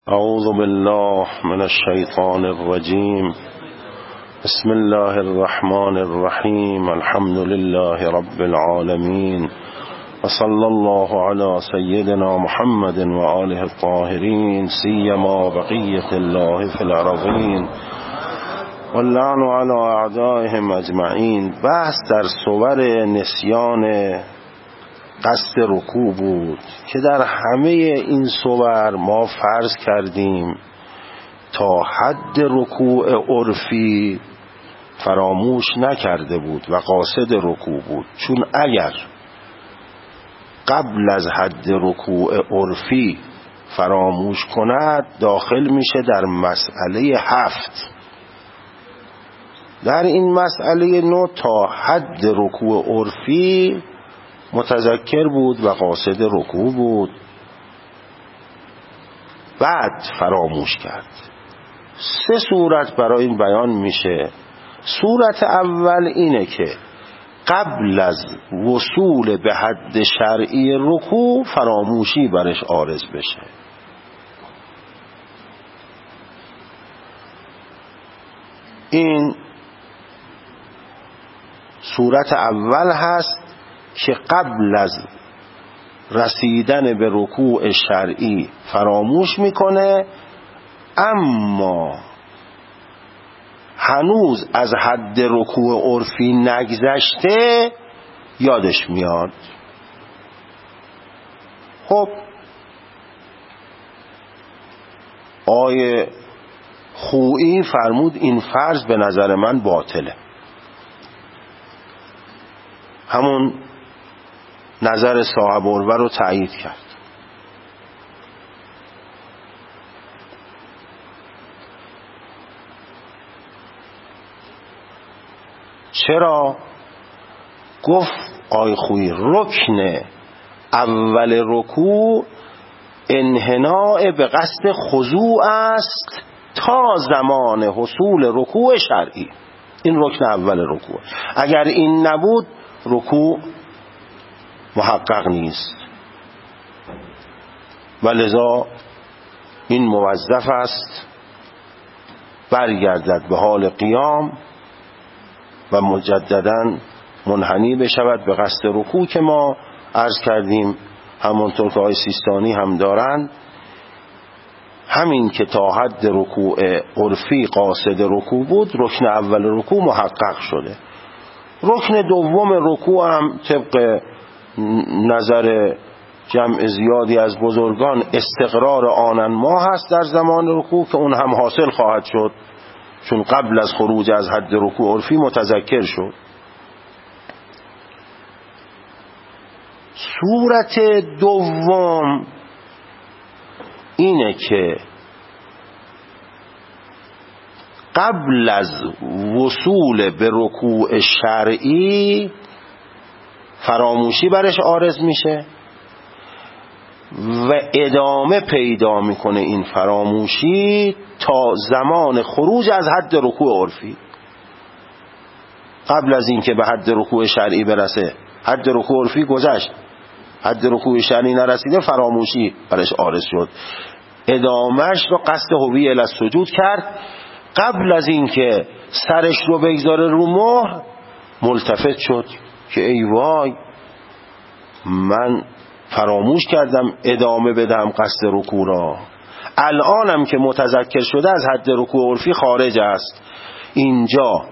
اعوذ بالله من الشیطان الرجیم. بسم الله الرحمن الرحیم. الحمد لله رب العالمین و صلی الله علی سیدنا محمد و آله الطاهرین سیما بقیة الله فی الارضین واللعن علی اعدائهم اجمعین. بحث در صور نسیان قصد رکوع بود که در همه این صور ما فرض کردیم تا حد رکوع عرفی فراموش نکرده بود و قاصد رکوع بود، چون اگر قبل از حد رکوع عرفی فراموش کند داخل میشه در مسئله 7. در این مسئله 9 تا حد رکوع عرفی متذکر بود و قاصد رکوع بود، بعد فراموش کرد. 3 صورت برای این بیان میشه. صورت اول اینه که قبل از وصول به حد شرعی رکوع فراموشی برش عارض بشه. این صورت اول هست که قبل از رسیدن به رکوع شرعی فراموش میکنه، اما هنوز از حد رکوع عرفی نگذشته یادش میاد. خب آیه خویی فرمود این فرض به نظر من باطله. همون نظر صاحب عروه رو تایید کرد. چرا؟ گفت آی خویی رکن اول رکوع انحناء به قصد خضوع است تا زمان حصول رکوع شرعی. این رکن اول رکوع. اگر این نبود رکوع محقق نیست و لذا این موظف است برگردد به حال قیام و مجددا منحنی بشود به قصد رکوع که ما عرض کردیم همونطور که آقای سیستانی هم دارن. همین که تا حد رکوع عرفی قاصد رکوع بود، رکن اول رکوع محقق شده. رکن دوم رکوع هم طبق نظر جمع زیادی از بزرگان استقرار آنن ما هست در زمان رکوع که اون هم حاصل خواهد شد، چون قبل از خروج از حد رکوع عرفی متذکر شد. صورت دوم اینه که قبل از وصول به رکوع شرعی فراموشی برش عارض میشه و ادامه پیدا میکنه این فراموشی تا زمان خروج از حد رکوع عرفی. قبل از این که به حد رکوع شرعی برسه، حد رکوع عرفی گذشت، حد رکوع شرعی نرسیده، فراموشی برش عارض شد. ادامهش رو قصد هوی الی السجود کرد. قبل از این که سرش رو بگذاره رو مهر ملتفت شد که ای وای من فراموش کردم ادامه بدم قصد رکوع را. الانم که متذکر شده از حد رکوع عرفی خارج است. اینجا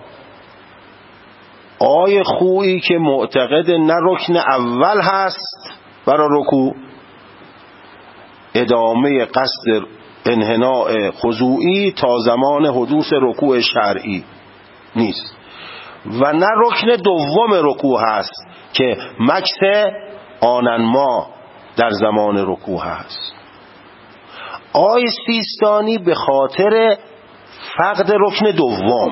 آیه خویی که معتقد نه رکن اول هست برای رکوع، ادامه قصد انحناء خضوعی تا زمان حدوث رکوع شرعی نیست، و نه رکن دوم رکوع هست که مکث آنن ما در زمان رکوع هست. آی سیستانی به خاطر فقد رکن دوم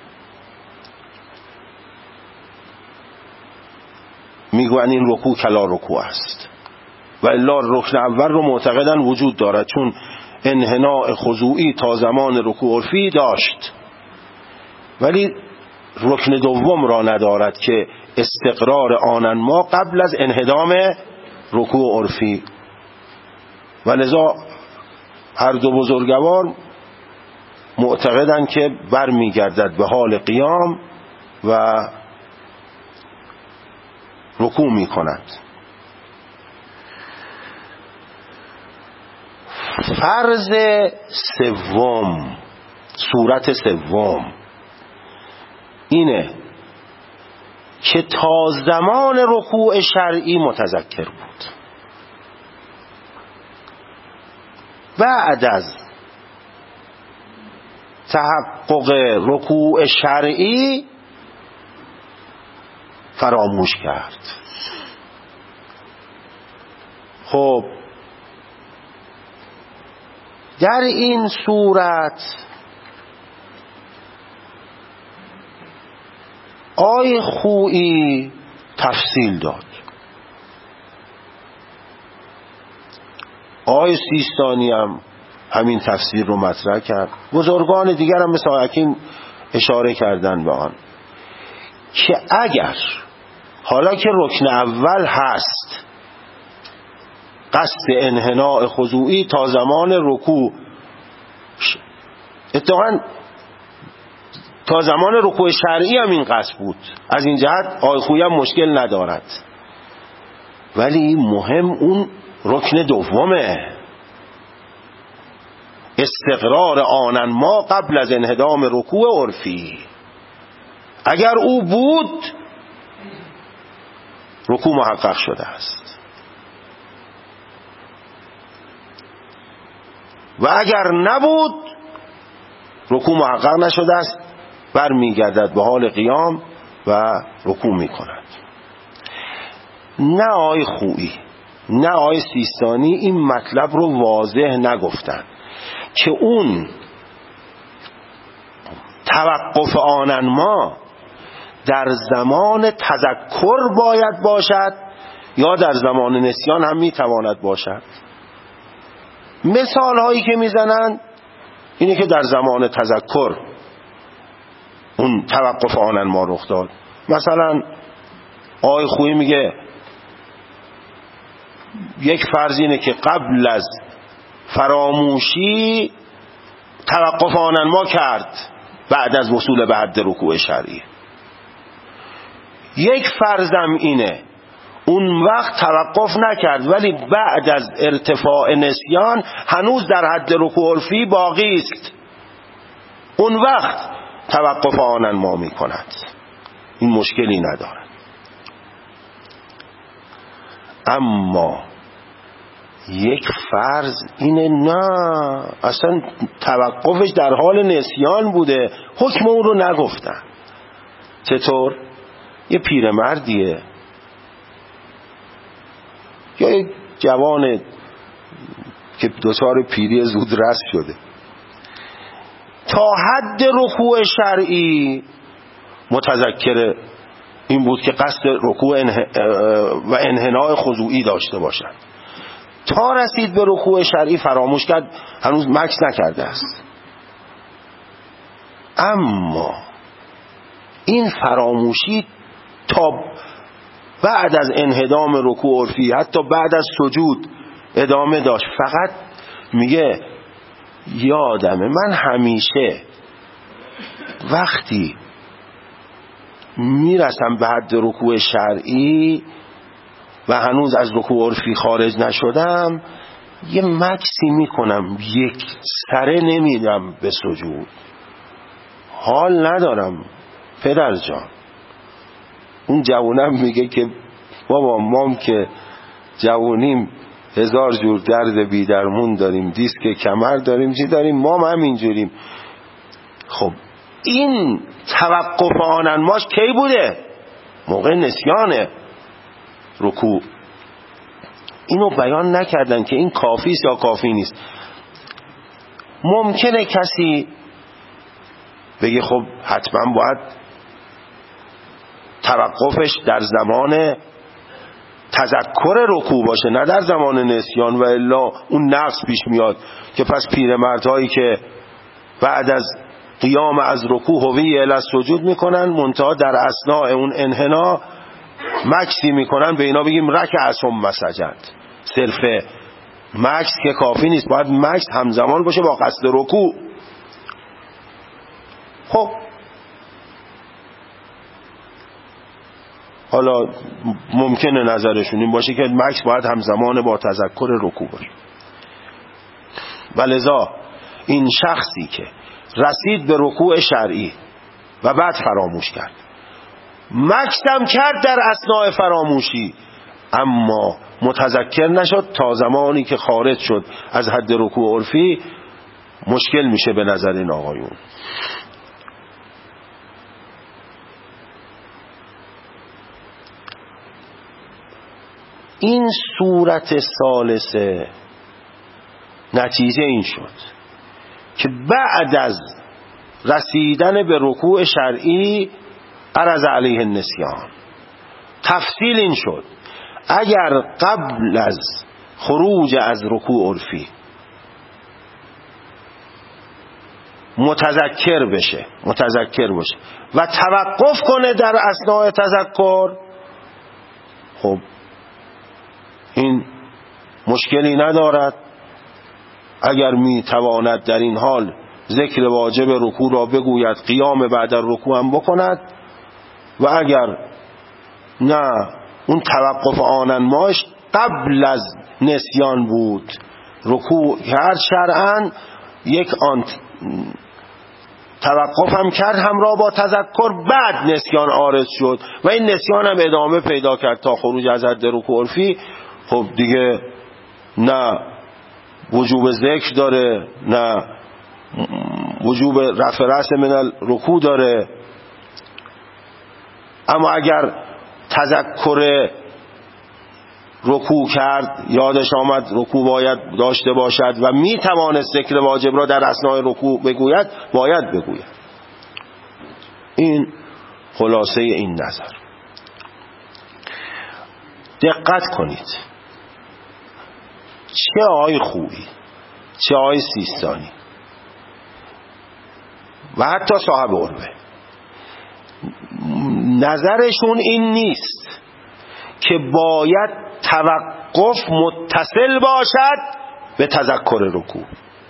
میگوین این رکوع کلا رکوع است و الا رکن اول رو معتقدن وجود دارد، چون انحناء خضوعی تا زمان رکوع عرفی داشت، ولی رکن دوم را ندارد که استقرار آنن ما قبل از انهدام رکوع عرفی. و لذا هر دو بزرگوار معتقدند که برمیگردد به حال قیام و رکوع می کند. فرض سوم، صورت سوم اینه که تا زمان رکوع شرعی متذکر بود. بعد از تحقق رکوع شرعی فراموش کرد. خب در این صورت آقای خویی تفصیل داد، آقای سیستانی هم همین تفسیر رو مطرح کرد، بزرگان دیگر هم مثل حکیم اشاره کردن به آن که اگر حالا که رکن اول هست قصد انحناء خضوعی تا زمان رکوع، اتفاقاً تا زمان رکوع شرعی هم این قصد بود، از این جهت آقای خویی هم مشکل ندارد، ولی مهم اون رکن دومه، استقرار آنن ما قبل از انهدام رکوع عرفی. اگر او بود رکوع محقق شده است و اگر نبود رکوع محقق نشده است، برمیگردد به حال قیام و رکوع می کند. نه آقای خویی نه آقای سیستانی این مطلب رو واضح نگفتن که اون توقف آنن ما در زمان تذکر باید باشد یا در زمان نسیان هم میتواند باشد. مثال هایی که میزنن اینه که در زمان تذکر اون توقف آنن ما رخ داد. مثلا آقای خویی میگه یک فرض اینه که قبل از فراموشی توقف آنن ما کرد بعد از وصول به حد رکوع شرعی. یک فرضم اینه اون وقت توقف نکرد ولی بعد از ارتفاع نسیان هنوز در حد رکوع عرفی باقی است، اون وقت توقف آنن ما می کند، این مشکلی ندارد. اما یک فرض اینه نه اصلا توقفش در حال نسیان بوده، حکم اون رو نگفتن. چطور؟ یه پیرمردیه یا یک جوان که دچار پیری زودرس شده، تا حد رکوع شرعی متذکر این بود که قصد رکوع و انحناء خضوعی داشته باشد، تا رسید به رکوع شرعی فراموش کرد، هنوز مکث نکرده است. اما این فراموشی تا بعد از انهدام رکوع عرفی حتی بعد از سجود ادامه داشت. فقط میگه یادمه من همیشه وقتی میرسم به حد رکوع شرعی و هنوز از رکوع عرفی خارج نشدم یه مکسی میکنم، یک سره نمیدم به سجود، حال ندارم پدر جان. اون جوونم میگه که بابا مام که جوونیم 1000 جور درد بیدرمون داریم، دیسک کمر داریم، چی داریم، مام هم اینجوریم. خب این توقف آنن ماش کی بوده؟ موقع نسیان رکوع. اینو بیان نکردن که این کافی است یا کافی نیست. ممکنه کسی بگه خب حتما باید توقفش در زمان تذکر رکوع باشه نه در زمان نسیان، و الا اون نقص پیش میاد که پس پیرمردهایی که بعد از قیام از رکوع هوی الی سجود میکنن منتها در اثناء اون انحنا مکسی میکنن، به اینا بگیم رکع ثم سجد، صرف مکث که کافی نیست، باید مکث همزمان باشه با قصد رکوع. خب حالا ممکنه نظرشون این باشه که مکث باید همزمان با تذکر رکوع باشه. ولذا این شخصی که رسید به رکوع شرعی و بعد فراموش کرد، مکث هم کرد در اثناء فراموشی، اما متذکر نشد تا زمانی که خارج شد از حد رکوع عرفی، مشکل میشه به نظر این آقایون. این صورت ثالثه نتیجه این شد که بعد از رسیدن به رکوع شرعی عرض علیه النسیان. تفصیل این شد اگر قبل از خروج از رکوع عرفی متذکر باشه و توقف کنه در اثناء تذکر، خب این مشکلی ندارد. اگر می تواند در این حال ذکر واجب رکوع را بگوید، قیام بعد رکوع هم بکند، و اگر نه اون توقف آننماش قبل از نسیان بود، رکوع کرد شرعاً، یک آن توقف هم کرد همراه با تذکر، بعد نسیان عارض شد و این نسیان هم ادامه پیدا کرد تا خروج از حد رکوع عرفی، خب دیگه نه وجوب ذکر داره نه وجوب رفع رأس من الرکوع داره. اما اگر تذکر رکوع کرد، یادش آمد رکوع باید داشته باشد و می توانست ذکر واجب را در اثناء رکوع بگوید، باید بگوید. این خلاصه این نظر. دقت کنید، چه آقای خویی چه آقای سیستانی و حتی صاحب عروه نظرشون این نیست که باید توقف متصل باشد به تذکر رکوع.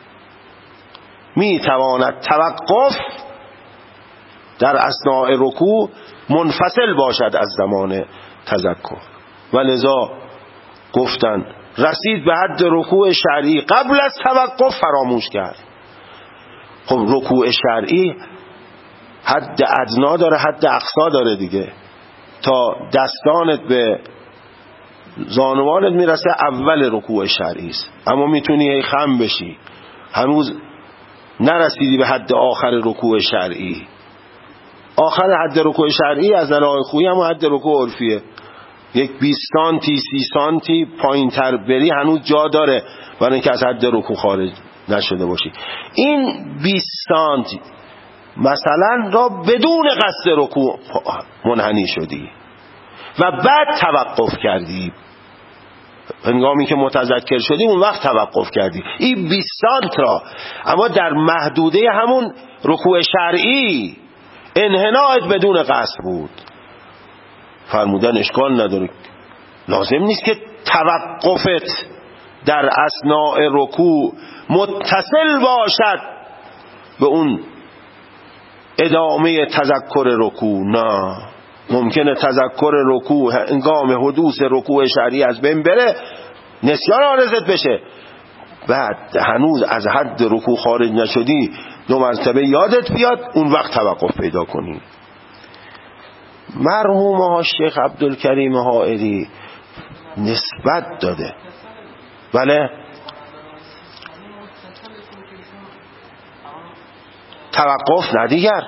می تواند توقف در اثناء رکوع منفصل باشد از زمان تذکر، ولذا گفتن رسید به حد رکوع شرعی، قبل از توقف فراموش کرد. خب رکوع شرعی حد ادنا داره، حد اقصا داره دیگه. تا دستانت به زانوانت میرسه اول رکوع شرعی است، اما میتونی هی خم بشی، هنوز نرسیدی به حد آخر رکوع شرعی. آخر حد رکوع شرعی از نظر خویی هم حد رکوع عرفیه، یک 20 سانتی 30 سانتی پایین تر بری هنوز جا داره برای اینکه از حد رکوع خارج نشده باشی. این 20 سانتی مثلا را بدون قصد رکوع منحنی شدی و بعد توقف کردی، هنگامی که متذکر شدی اون وقت توقف کردی، این 20 سانت را، اما در محدوده همون رکوع شرعی انحنایت بدون قصد بود. فرمودن اشکال نداره، لازم نیست که توقفت در اثناء رکوع متصل باشد به اون ادامه تذکر رکوع. نه، ممکنه تذکر رکوع هنگام حدوث رکوع شرعی از بین بره، نسیان عارضت بشه، بعد هنوز از حد رکوع خارج نشدی، 2 مرتبه یادت بیاد، اون وقت توقف پیدا کنی. مرحوم ها شیخ عبدالکریم حائری نسبت داده. بله، توقف نه دیگر،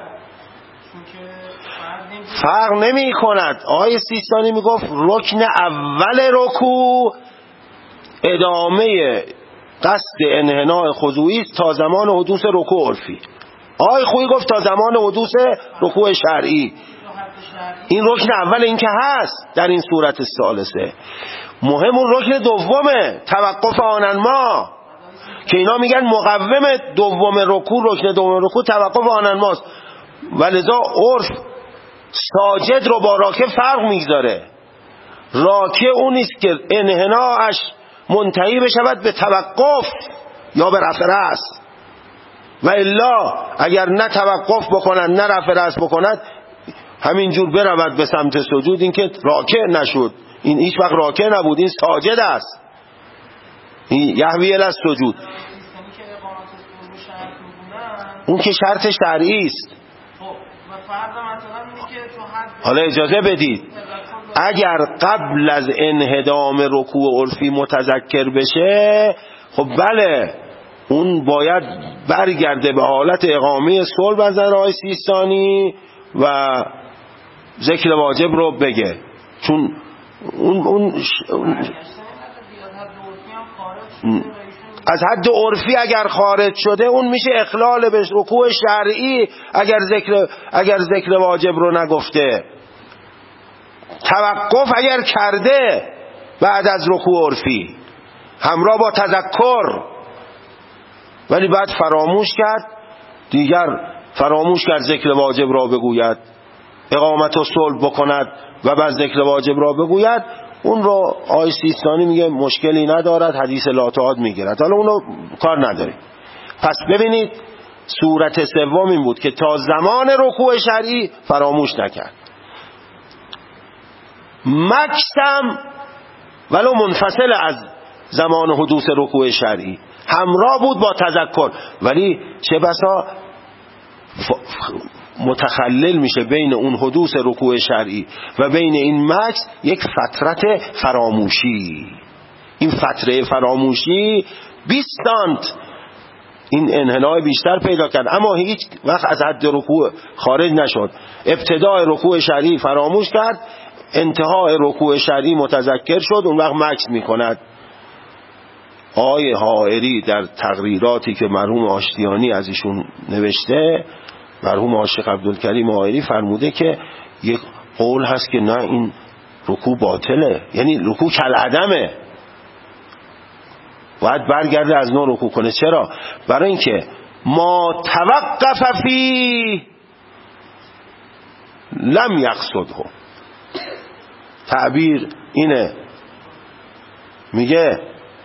فرق نمی کند. آقای سیستانی می گفت رکن اول رکوع ادامه قصد انحناء خضوعی است تا زمان حدوث رکوع عرفی. آقای خویی گفت تا زمان حدوث رکوع شرعی. این رکن اول این که هست در این صورت ثالثه. مهم اون رکن دومه، توقف آننما، که اینا میگن مقوم دوم رکوع، رکن دوم رکوع توقف آننماست، ولذا عرف ساجد رو با راکع فرق میگذاره. راکع اونیست که انحناش منتهی بشود به توقف یا به رفع رأس، و الا اگر نه توقف بکند نه رفع رأس بکند همینجور برود به سمت سجود، این که راکع نشد، این هیچ وقت راکع نبود، این ساجد است، این یهوی الی السجود. اون که شرط شرعی است. حالا اجازه بدید، اگر قبل از انهدام رکوع عرفی متذکر بشه، خب بله اون باید برگرده به حالت اقامه صلب از آقای سیستانی و ذکر واجب رو بگه، چون اون از حد عرفی اگر خارج شده اون میشه اخلال به رکوع شرعی اگر ذکر واجب رو نگفته. توقف اگر کرده بعد از رکوع عرفی همراه با تذکر، ولی بعد فراموش کرد، دیگر فراموش کرد ذکر واجب را بگوید، اقامت و صلب بکند و بعد ذکر واجب را بگوید، اون رو آقای سیستانی میگه مشکلی ندارد، حدیث لاتعاد میگیرد. حالا اونو کار نداریم. پس ببینید صورت سوم این بود که تا زمان رکوع شرعی فراموش نکرد، مکسم ولو منفصل از زمان حدوث رکوع شرعی همراه بود با تذکر، ولی چه بسا متخلل میشه بین اون حدوث رکوع شرعی و بین این مکس یک فترت فراموشی. این فتره فراموشی 20 سانت این انحنای بیشتر پیدا کرد، اما هیچ وقت از حد رکوع خارج نشد. ابتدای رکوع شرعی فراموش کرد، انتهای رکوع شرعی متذکر شد، اون وقت مکس میکند. آقای حائری در تقریراتی که مرحوم آشتیانی از ایشون نوشته، مرحوم عاشق عبدالکریم حائری فرموده که یک قول هست که نه این رکوع باطله، یعنی رکوع کالعدمه، باید برگرده از نو رکوع کنه. چرا؟ برای اینکه ما توقف فی لم یقصده. تعبیر اینه، میگه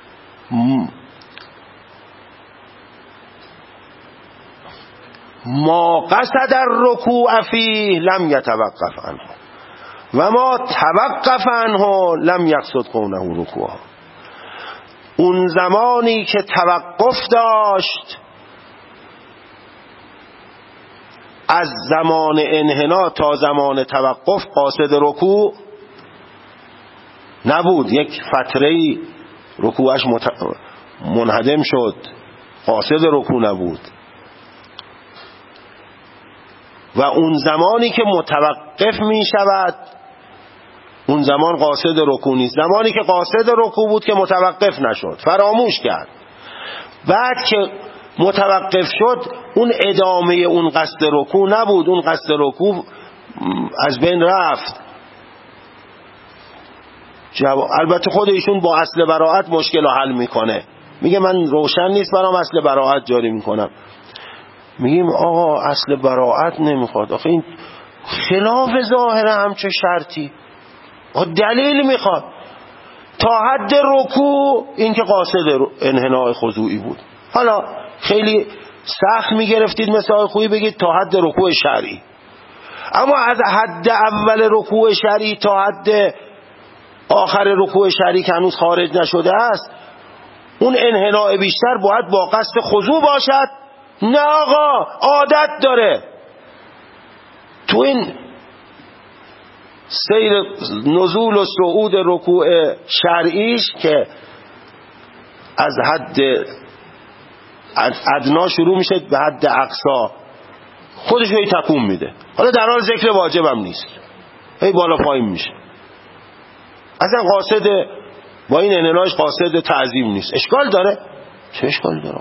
ما قصد الرکوع فیه لم یتوقف عنه و ما توقف عنه لم یقصد کونه رکوع. اون زمانی که توقف داشت از زمان انحنا تا زمان توقف قاصد رکوع نبود، یک فتره‌ای رکوعش منهدم شد، قاصد رکوع نبود. و اون زمانی که متوقف می شود اون زمان قاصد رکوع نیست. زمانی که قاصد رکوع بود که متوقف نشد، فراموش کرد، بعد که متوقف شد اون ادامه اون قصد رکوع نبود، اون قصد رکوع از بین رفت. البته خود ایشون با اصل براءت مشکل رو حل میکنه، میگه من روشن نیست برام اصل براءت جاری میکنم. میگیم آقا اصل براءت نمیخواد، آخه این خلاف ظاهره همچه شرطی، دلیل میخواد. تا حد رکوع این که قاصد انحناء خضوعی بود. حالا خیلی سخت میگرفتید مثل آقای خویی بگید تا حد رکوع شرعی، اما از حد اول رکوع شرعی تا حد آخر رکوع شرعی که هنوز خارج نشده است، اون انحناء بیشتر باید با قصد خضوع باشد. نه آقا، عادت داره تو این سیر نزول و صعود رکوع شرعیش که از حد ادنا شروع میشه به حد اقصا، خودش هی تکون میده. حالا در حال ذکر واجب هم نیست، هی بالا پایین میشه. اصلا قاصد با این انحناش قاصد تعظیم نیست. اشکال داره؟ چه اشکالی داره؟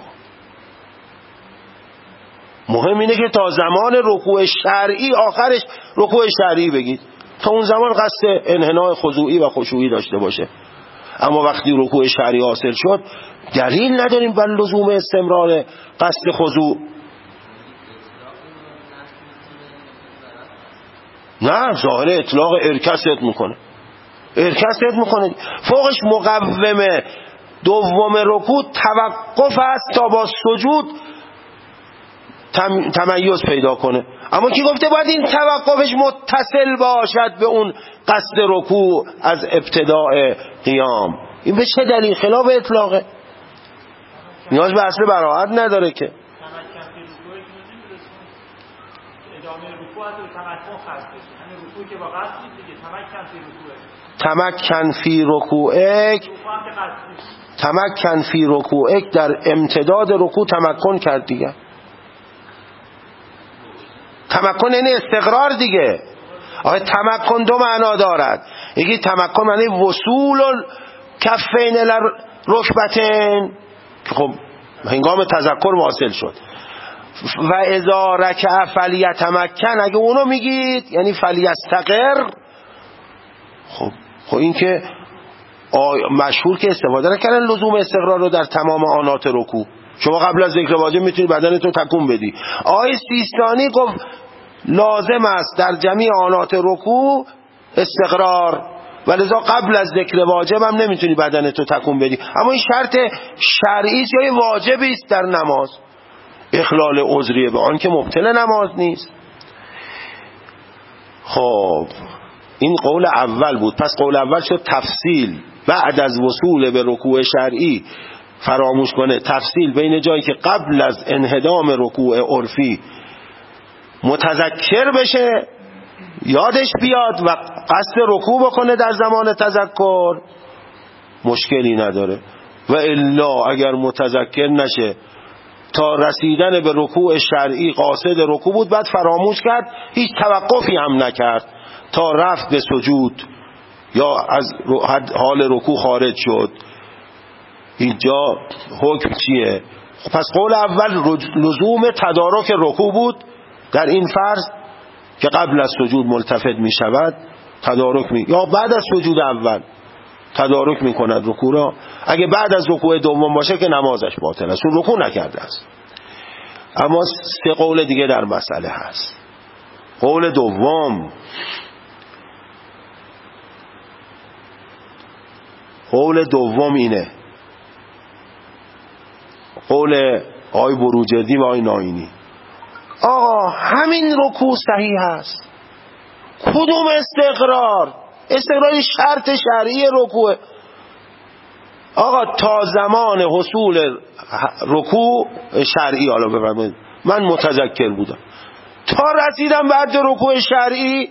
مهم اینه که تا زمان رکوع شرعی، آخرش رکوع شرعی بگید، تا اون زمان قصد انحناء خضوعی و خشوعی داشته باشه. اما وقتی رکوع شرعی حاصل شد دلیل نداریم بر لزوم استمرار قصد خضوع. نه، ظاهر اطلاق ارکست میکنه، فوقش مقومه دوم رکوع توقف است تا با سجود تمیز پیدا کنه. اما کی گفته باید این توقفش متصل باشد به اون قصد رکوع از ابتداء قیام؟ این به چه دلیل؟ خلاف اطلاقه، نیاز به اصل براحت نداره که. تمکن فی رکوعک، تمکن فی رکوعک، در امتداد رکوع تمکن کرد دیگه. تمکن یعنی استقرار دیگه. آخه تمکن دو معنا دارد. یکی تمکن معنی وصول کفین رکبتین که خب هنگام تذکر واصل شد. و اذا رکع فلیتمکن، اگه اونو میگید یعنی فلیستقر. خب این که مشهور که استفاده نکردن لزوم استقرار رو در تمام آنات رکوع. شما قبل از ذکر واجب میتونی بدنتو تکون بدی. آقای سیستانی گفت لازم است در جميع آنات رکوع استقرار، ولذا قبل از ذکر واجب هم نمیتونی بدنتو تکون بدی. اما این شرط شرعی است یا واجبی است در نماز؟ اخلال عذریه به آن که مبطل نماز نیست. خب این قول اول بود. پس قول اول شد تفصیل بعد از وصول به رکوع شرعی فراموش کنه، تفصیل بین جایی که قبل از انهدام رکوع عرفی متذکر بشه، یادش بیاد و قصد رکوع بکنه در زمان تذکر، مشکلی نداره. و الا اگر متذکر نشه تا رسیدن به رکوع شرعی قاصد رکوع بود، بعد فراموش کرد، هیچ توقفی هم نکرد تا رفت به سجود یا از حال رکوع خارج شد، اینجا حکم چیه؟ پس قول اول لزوم تدارک رکوع بود در این فرض که قبل از سجود ملتفت می شود تدارک یا بعد از سجود اول تدارک می کند رکوع را. اگه بعد از رکوع دوم باشه که نمازش باطل است، اون رکوع نکرده است. اما سه قول دیگه در مسئله هست. قول دوم، قول دوم اینه، قول آقای بروجردی و آقای ناینی. آقا همین رکوع صحیح هست. کدوم استقرار؟ استقرار شرط شرعی رکوع. آقا تا زمان حصول رکوع شرعی، حالا بفرمایید من متذکر بودم، تا رسیدم بعد رکوع شرعی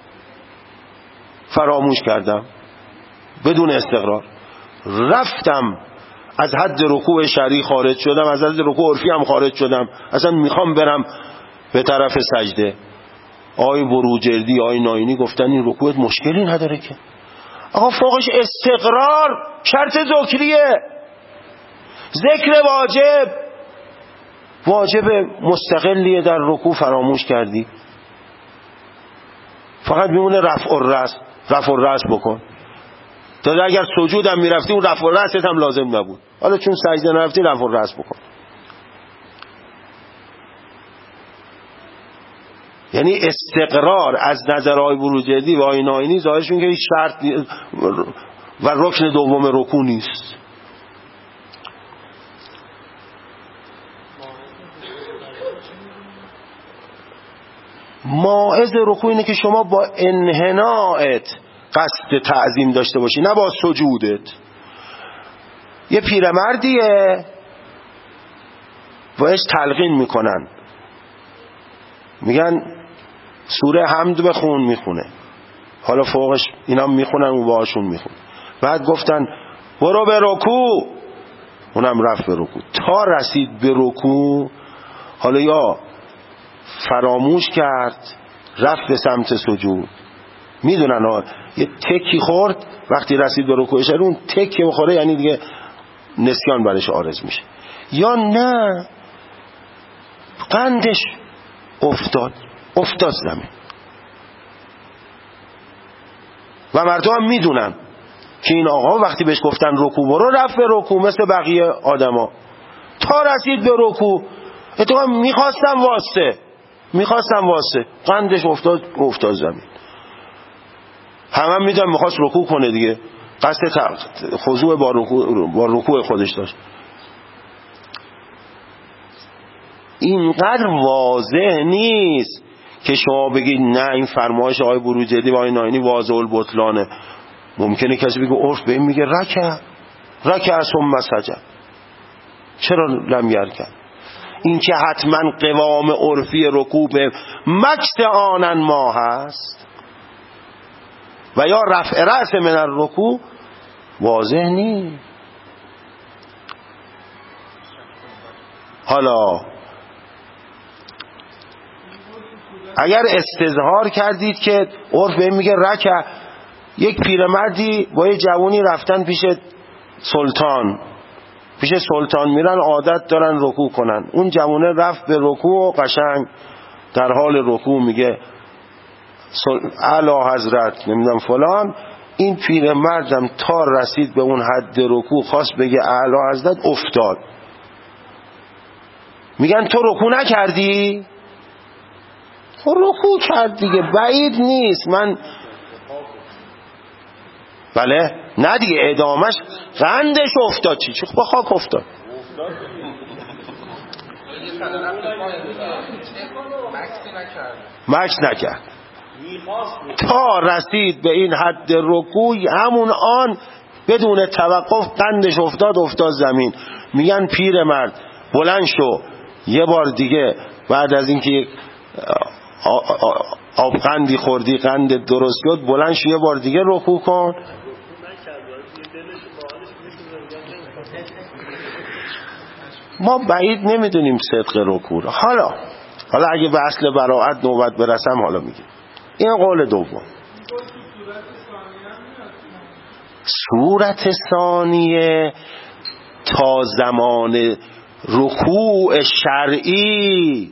فراموش کردم بدون استقرار، رفتم از حد رکوع شرعی خارج شدم، از حد رکوع عرفی هم خارج شدم، اصلا میخوام برم به طرف سجده. آقای بروجردی آقای ناینی گفتن این رکوعت مشکلی نداره که. آقا فوقش استقرار شرط ذکریه، ذکر واجب مستقلیه، در رکوع فراموش کردی، فقط میمونه رفع الراس بکن. تا اگر سجود هم میرفتی اون رفع الراست هم لازم نبود، حالا چون سجده نرفتی رفع الراس بکن. یعنی استقرار از نظر آقای بروجردی و آقای ناینی ظاهرشون که هیچ شرط و رکن دوم رکوع نیست. ماعز رکوع اینه که شما با انحناءت قصد تعظیم داشته باشی، نه با سجودت. یه پیرمردیه بهش تلقین میکنن، میگن سوره حمد بخون، میخونه، حالا فوقش اینا میخونن و باهاشون میخون. بعد گفتن برو به رکوع، اونم رفت به رکوع. تا رسید به رکوع حالا یا فراموش کرد رفت به سمت سجود، میدونن ها یه تکی خورد وقتی رسید به رکوعش، اون تکی بخوره یعنی دیگه نسیان برش عارض میشه، یا نه قندش افتاد زمین. و مردم هم میدونن که این آقا وقتی بهش گفتن رکوع برو، رفت به رکوع مثل بقیه آدما. تا رسید به رکوع اتفاقا میخواستم واسه قندش افتاد زمین. همه میدونن میخواست رکوع کنه دیگه، قصد خضوع با رکوع خودش داشت. اینقدر واضح نیست که شما بگید نه این فرمایش آقای بروجردی و آقای ناینی واضح البطلانه. ممکنه کسی بگه عرف به این میگه رکع ثم سجد، چرا لم یرکع؟ این که حتما قوام عرفی رکوع به مکث آنن ما هست و یا رفع رأس من الرکوع واضح نیست. حالا اگر استظهار کردید که عرف به میگه رکع، یک پیرمردی با یه جوونی رفتن پیش سلطان میرن، عادت دارن رکوع کنن. اون جوونه رفت به رکوع و قشنگ در حال رکوع میگه اعلی حضرت نمیدونم فلان. این پیرمردم تا رسید به اون حد رکوع خواست بگه اعلی حضرت، افتاد. میگن تو رکوع نکردی؟ رکوع کرد دیگه، بعید نیست. من بله نه دیگه، ادامش قندش افتاد. چی با خاک افتاد؟ مکس نکرد تا رسید به این حد رکوع، همون آن بدون توقف قندش افتاد زمین. میگن پیرمرد بلند شو، یه بار دیگه بعد از اینکه آب قندی خوردی، قند درست شد، بلند شو یه بار دیگه رکوع کن. ما بعید نمیدونیم صدق رکوع رو. حالا اگه به اصل براءت نوبت برسم حالا میگیم. این قول دوم. صورت ثانیه تا زمان رکوع شرعی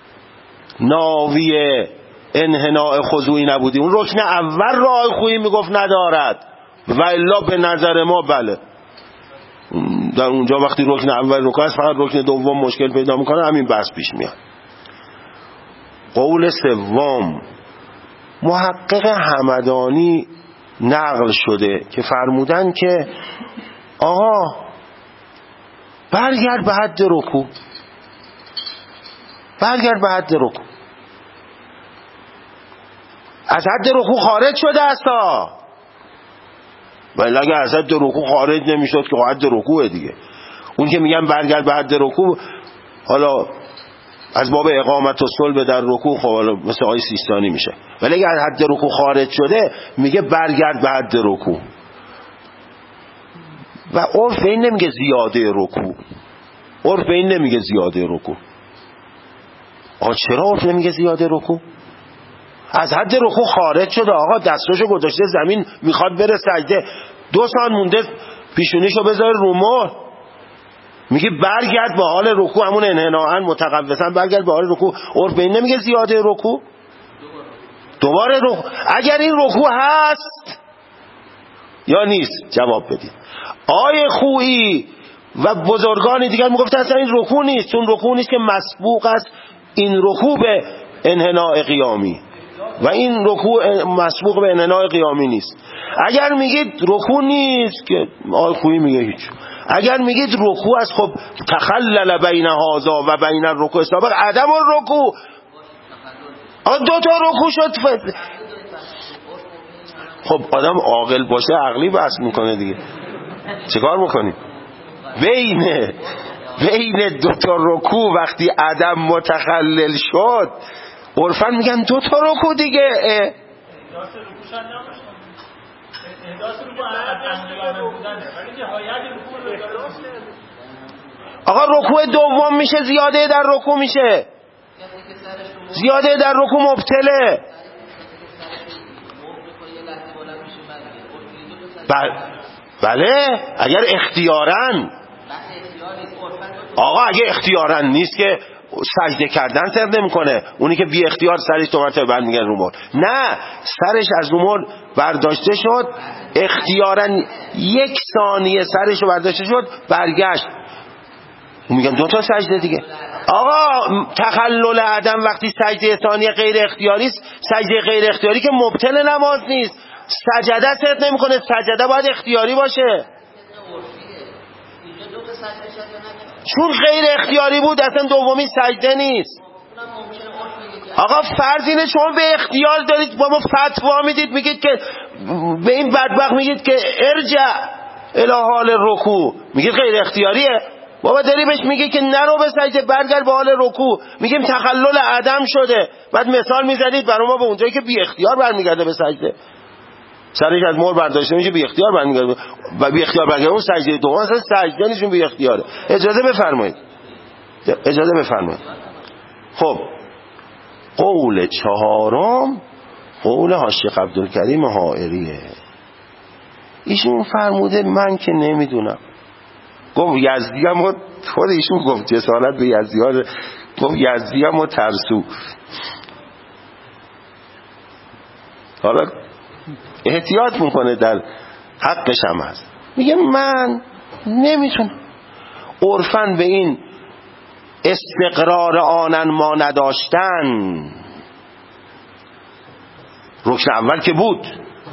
ناوی انحناء خضوعی نبودی. اون رکن اول را آقای خویی میگفت ندارد و الا به نظر ما بله. در اونجا وقتی رکن اول رکوع است، فقط رکن دوم مشکل پیدا میکنه، همین بحث پیش میاد. قول سوم محقق همدانی نقل شده که فرمودن که آقا برگرد به حد رکوع، از حد رکوع خارج شده است ولی اگه از حد رکوع خارج نمیشد که حد رکوع دیگه. اون که میگن برگرد به حد رکوع، حالا از باب اقامت و صلب در رکوع، خب حالا مثل آیه سیستانی میشه. ولی اگه از حد رکوع خارج شده میگه برگرد به حد رکوع. و عرف این نمیگه زیاده رکوع، آقا چرا عرف نمیگه زیاده رکوع؟ از حد رکوع خارج شده، آقا دستاشو گذاشته زمین میخواد بره سجده، 2 ساعت مونده پیشونیشو بذاره رو مهر، میگه برگرد به حال رکوع، همون انحناء متقوسا برگرد به حال رکوع. عرف این نمیگه زیاده رکوع، دوباره رکوع. اگر این رکوع هست یا نیست جواب بدید. آیه خویی و بزرگان دیگر میگفت اصلا این رکوع نیست، چون رکوع نیست که مسبوق است این رکوع به انحناء قیامی و این رکوع مسبوق به انحناء قیامی نیست. اگر میگید رکوع نیست که آیه خویی میگه هیچ. اگر میگید رکوع است، خب تخلل بین هذا و بین الرکوع سابق عدم الرکوع، دو تا رکوع شد. خب آدم عاقل باشه عقلی بحث میکنه دیگه، چیکار میکنی؟ بین 2 تا رکوع وقتی عدم متخلل شد، عرفاً میگن 2 تا رکوع دیگه. آقا رکوع دوم میشه زیاده در رکوع، میشه زیاده در رکوع مبتله. بله اگر اختیارن، آقا اگه اختیارن نیست که سجده کردن سر نمیکنه. اونی که بی اختیار سرش 2 مرتبه برمیگرده رو مهر، نه سرش از رو مهر برداشته شد، اختیارا 1 ثانیه سرش رو برداشته شد برگشت، میگن 2 تا سجده دیگه. آقا تخلل عدم وقتی سجده ثانیه غیر اختیاری است، سجده غیر اختیاری که مبطل نماز نیست، سجده صدق نمیکنه. سجده باید اختیاری باشه. چون غیر اختیاری بود اصلا دومی سجده نیست. آقا فرض اینه شما به اختیار دارید با ما فتوا میدید، میگید که به این بدبخت میگید که ارجع الی حال رکوع، میگید غیر اختیاریه. بابا داری بهش میگه که نرو به سجده، برگرد به حال رکوع. میگیم تخلل عدم شده. بعد مثال میزنید برای ما به اونجایی که بی اختیار برمیگرده به سجده، سرش از مهر برداشته میشه بی اختیار برمیگرده و بی اختیار برگرده اون سجده دوم اصلا سجده نیستون، بی اختیاره. اجازه بفرمایید، اجازه بفرمایید. خب قول چهارم قول حاج عبدالکریم حائریه. ایشون فرموده من که نمیدونم. گفت یزدی هم خود ایشون گفت جسارت به یزدی ها، گفت یزدی هم ترسو. حالا احتیاط میکنه در حقش هم هست، میگه من نمیتونم. عرفاً به این استقرار آنن ما نداشتن، رکن اول که بود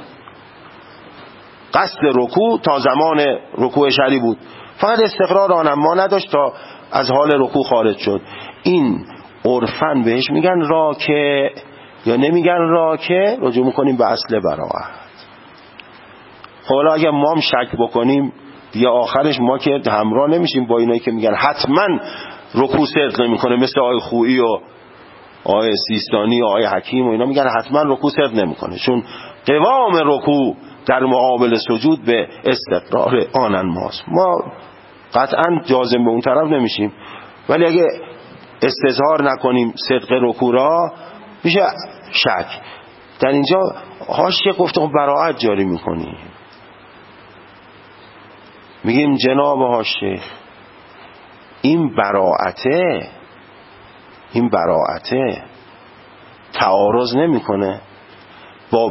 قصد رکوع تا زمان رکوع شرعی بود، فقط استقرار آنن ما نداشت تا از حال رکوع خارج شد. این عرفاً بهش میگن راکع یا نمیگن راکع؟ رجوع میکنیم به اصل براءت. خب حالا اگه ما هم شک بکنیم دیگه آخرش ما که همراه نمیشیم با اینایی که میگن حتما رکوع صدق نمیکنه، مثل آقای خویی و آقای سیستانی و آقای حکیم و اینا میگن حتما رکوع صدق نمیکنه، چون قوام رکوع در مقابل سجود به استقرار آنن ماست. ما قطعا جازم به اون طرف نمیشیم، ولی اگه استظهار نکنیم صدق رکوع را میشه شک. در اینجا حاشیه گفته براءت جاری میکنیم. میگیم جناب حاشیه این براءته تعارض نمیکنه با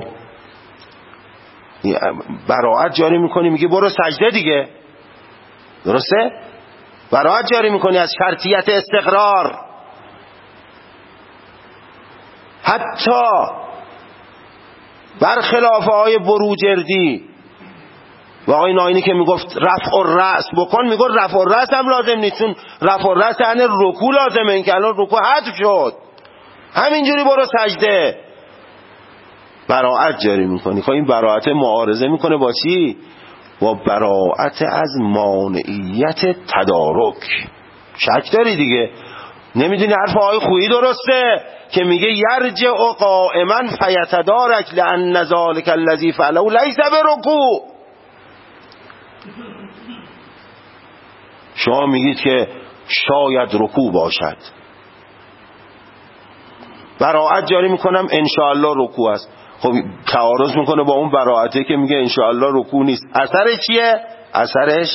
براءت جاری میکنی، میگه برو سجده دیگه، درسته؟ براءت جاری میکنی از شرطیت استقرار. حتی برخلاف آقای بروجردی و آقای ناینی که میگفت رفع الرأس بکن، میگفت رفع الرأس هم لازم نیست، چون رفع الرأس یعنی رکوع لازمه، این که الان رکوع حذف شد، همینجوری برو سجده. براءت جاری میکنی. خب این براءت معارضه میکنه با چی؟ با براءت از مانعیت تدارک. شک داری دیگه؟ نمیدونی حرف آقای خویی درسته که میگه یرجع قائما فیتدارک لان ذلک الذی فعله لیس برکوع. شما میگید که شاید رکوع باشد، براءت جاری میکنم انشاءالله رکوع است. خب تعارض میکنه با اون براءته که میگه انشاءالله رکوع نیست. اثرش چیه؟ اثرش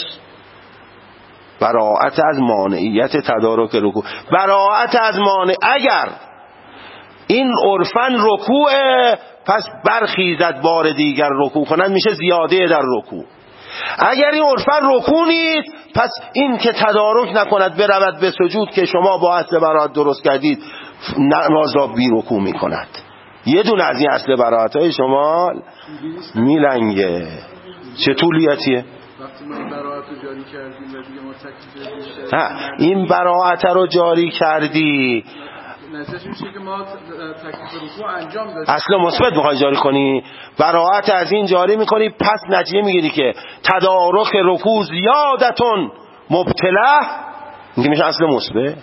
براءت از مانعیت تدارک رکوع. براءت از مانع، اگر این عرفاً رکوعه پس برخیزد بار دیگر رکوع کنند، میشه زیاده در رکوع. اگر این عرفاً رکوع نیست پس این که تدارک نکند برود به سجود که شما با اصل براءت درست کردید نازا بی رکوع میکند. یه دونه از این اصل براءت‌های شما میلنگه. چه طولیتیه؟ وقتی ما براءت رو جاری کردیم و دیگه ما تکلیف بیشتر، این براءت رو جاری کردی نتیجه میشه که ما تکلیف رکوع انجام دادیم. اصل مثبت میخوای جاری کنی، براءت از این جاری میکنی، پس نتیجه میگیری که تدارک رکوع زیادتون مبتله، این میشه اصل مثبت.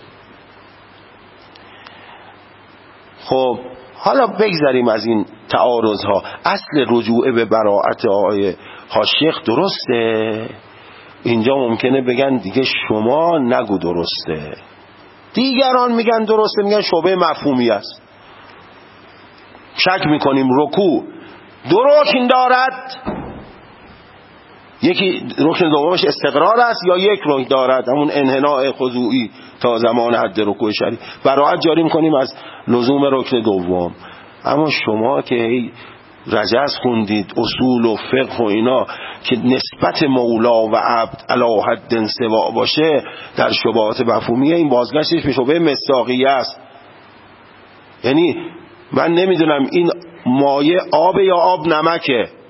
خب حالا بگذاریم از این تعارض ها. اصل رجوع به براءت آقای حاشیخ درسته. اینجا ممکنه بگن دیگه شما نگو درسته، دیگران میگن درسته، میگن شبه مفهومی است. شک میکنیم رکوع دو رکن دارد، یکی رکن دومش استقرار است یا یک رکن دارد، همون انحناء خضوعی تا زمان حد رکوع شرعی. براءت جاری میکنیم از لزوم رکن دوم. اما شما که رجز خوندید اصول و فقه و اینا که نسبت مولا و عبد علی حد سواء باشه در شبهات مفهومیه، این بازگشتش به شبهه مصداقیه است. یعنی من نمیدونم این مایه آب یا آب نمکه،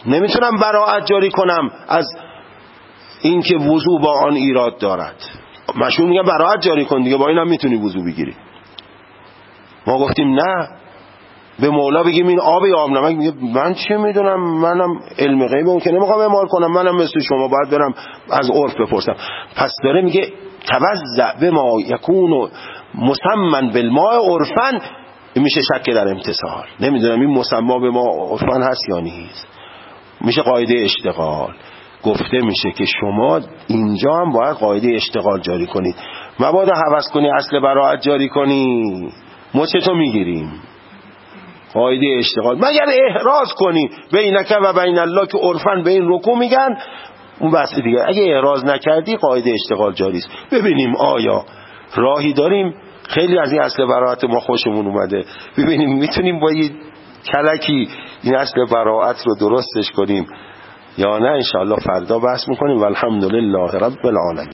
نمیتونم براءت جاری کنم از اینکه وضو با آن ایراد دارد. مشهور میگه براءت جاری کن دیگه، با اینم میتونی وضو بگیری. ما گفتیم نه، به مولا بگیم این آب یا آب نمک. میگه من چه میدونم، منم علم غیب اون که نمیخوام اعمال کنم، منم مثل شما باید برم از عرف بپرسم. پس داره میگه توزع بما یکون مسمن بالماء عرفا، میشه شک در امتثال. نمیدونم این مسما به ما عرفا هست یا نیست. میشه قاعده اشتغال. گفته میشه که شما اینجا هم باید قاعده اشتغال جاری کنید، مبادا هوس کنی اصل براءت جاری کنی مچتو میگیریم. قاعده اشتغال مگر احراز کنی بینک و بین الله که عرفاً به این رکوع میگن، اون بحث دیگه. اگه احراز نکردی قاعده اشتغال جاری است. ببینیم آیا راهی داریم خیلی از این اصل براءت ما خوشمون اومده، ببینیم میتونیم با یه کلکی این اصل براءت رو درستش کنیم یا نه. انشاءالله فردا بحث میکنیم. والحمدلله رب العالمین.